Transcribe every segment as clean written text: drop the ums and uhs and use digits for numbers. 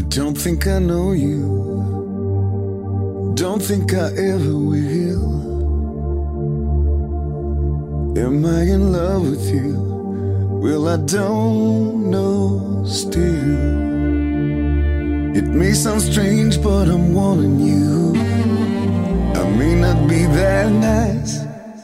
Don't think I know you, don't think I ever will. Am I in love with you? Well, I don't know still. It may sound strange, but I'm wanting you. I may not be that nice.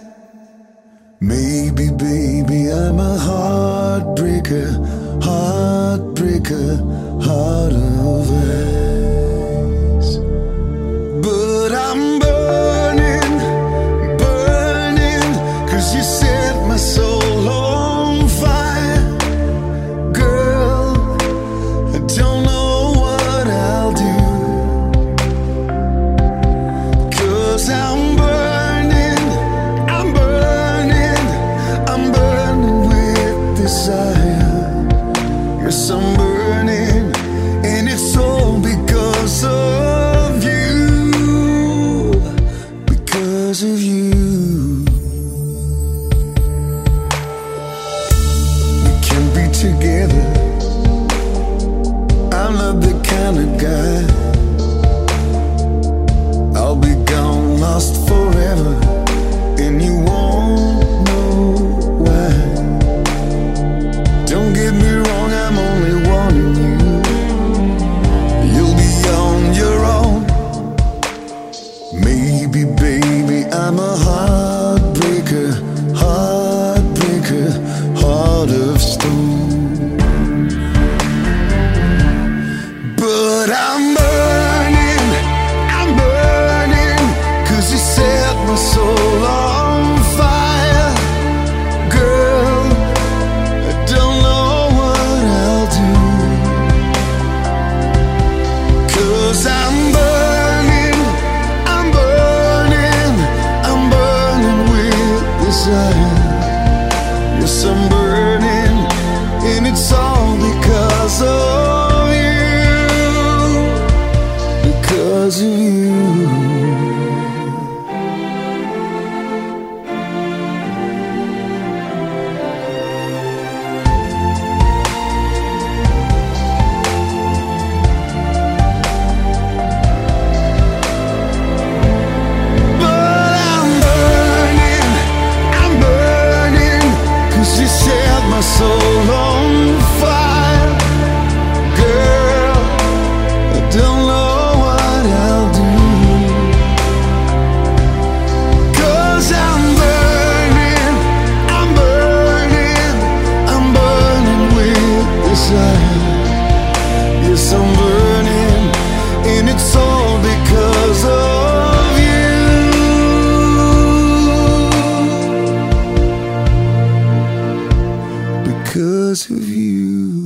Maybe, baby, I'm a heartbreaker, heartbreaker, heart of ice. But I'm burning, burning, 'cause you set my soul on fire. Girl, I don't know what I'll do, 'cause I'm burning, I'm burning, I'm burning with desire. Yes, I'm burning, and it's all because of you, because of you. We can be together, I'm not the kind of guy. I'll be gone, lost forever, and you won't know why. Don't get me wrong, I'm only warning you. You'll be on your own. Maybe, baby, I'm a heartbreaker, heartbreaker, heart of stone. But I'm burning, 'cause you set my soul on fire. Girl, I don't know what I'll do, 'cause I'm burning, I'm burning, I'm burning with desire. Yes, I'm burning, and it's all because of you, because of you. Soul on fire. Girl, I don't know what I'll do, 'cause I'm burning, I'm burning, I'm burning with desire. Yes, I'm burning, and it's all because of you, because of you.